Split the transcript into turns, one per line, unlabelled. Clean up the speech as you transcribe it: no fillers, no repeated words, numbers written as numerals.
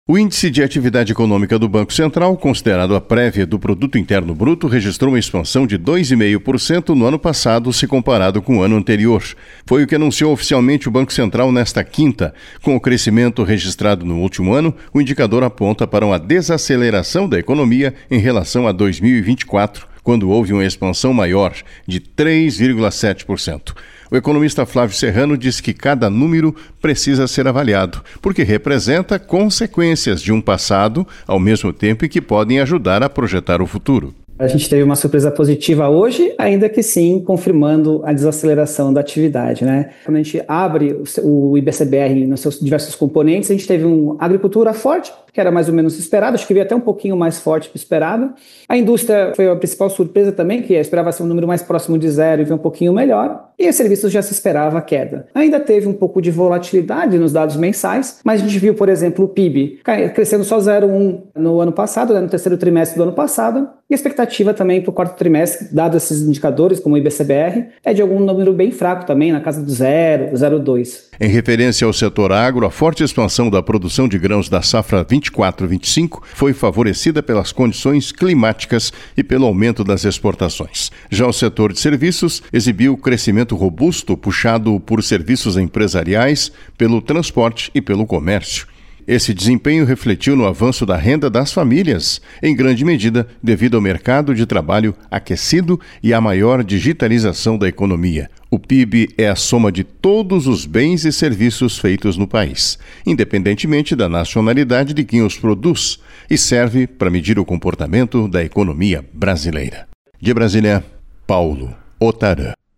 O índice de atividade econômica do Banco Central, considerado a prévia do Produto Interno Bruto, registrou uma expansão de 2,5% no ano passado, se comparado com o ano anterior. Foi o que anunciou oficialmente o Banco Central nesta quinta. Com o crescimento registrado no último ano, o indicador aponta para uma desaceleração da economia em relação a 2024, quando houve uma expansão maior, de 3,7%. O economista Flávio Serrano diz que cada número precisa ser avaliado, porque representa consequências de um passado, ao mesmo tempo que podem ajudar a projetar o futuro.
A gente teve uma surpresa positiva hoje, ainda que sim, confirmando a desaceleração da atividade, né? Quando a gente abre o IBCBR nos seus diversos componentes, a gente teve uma agricultura forte, que era mais ou menos esperado, acho que veio até um pouquinho mais forte que o esperado. A indústria foi a principal surpresa também, que esperava ser um número mais próximo de zero e veio um pouquinho melhor. E os serviços já se esperava a queda. Ainda teve um pouco de volatilidade nos dados mensais, mas a gente viu, por exemplo, o PIB crescendo só 0,1 no ano passado, no terceiro trimestre do ano passado, e a expectativa também para o quarto trimestre, dados esses indicadores, como o IBCBR, é de algum número bem fraco também, na casa do 0,02.
Em referência ao setor agro, a forte expansão da produção de grãos da safra 24-25 foi favorecida pelas condições climáticas e pelo aumento das exportações. Já o setor de serviços exibiu crescimento robusto, puxado por serviços empresariais, pelo transporte e pelo comércio. Esse desempenho refletiu no avanço da renda das famílias, em grande medida devido ao mercado de trabalho aquecido e à maior digitalização da economia. O PIB é a soma de todos os bens e serviços feitos no país, independentemente da nacionalidade de quem os produz, e serve para medir o comportamento da economia brasileira. De Brasília, Paulo Otarã.